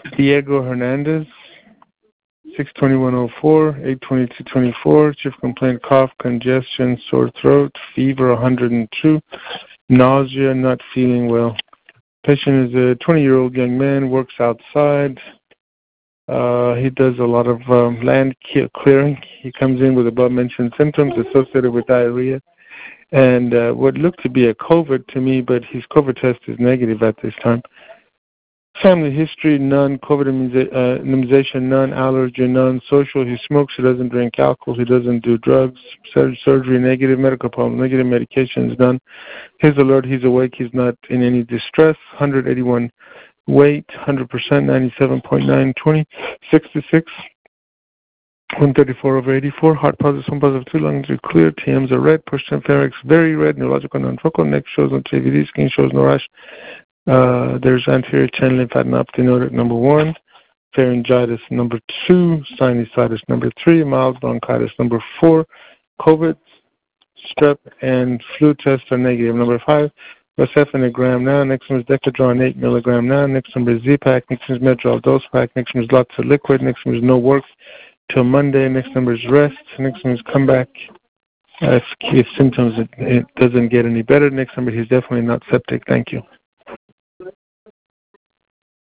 Diego Hernandez, 62104, 82224. Chief complaint: cough, congestion, sore throat, fever 102, nausea, not feeling well. Patient is a 20-year-old young man, works outside. He does a lot of land clearing. He comes in with above-mentioned symptoms associated with diarrhea and what looked to be a COVID to me, but his COVID test is negative at this time. Family history: none. COVID immunization: none. Allergy: none. Social: he smokes, he doesn't drink alcohol, he doesn't do drugs. Surgery: negative. Medical problem: negative. Medications: none. His alert: he's awake, he's not in any distress. 181 weight, 100%, 97.9, 20, 66, 134/84. Heart positive, swim positive, 2 lungs are clear. TMs are red. Push-time pharynx very red. Neurological non-focal. Neck shows no TVD. Skin shows no rash. There's anterior chain lymphadenopathy noted, number 1. Pharyngitis, number 2. Sinusitis, number 3. Mild bronchitis, number 4. COVID, strep, and flu tests are negative, number 5. Rocephin a gram now. Next one is Decadron 8 milligram now. Next one is Z-Pack. Next one is Medrol dose pack. Next one is lots of liquid. Next one is no work till Monday. Next number is rest. Next one is come back if symptoms it doesn't get any better. Next number, he's definitely not septic. Thank you.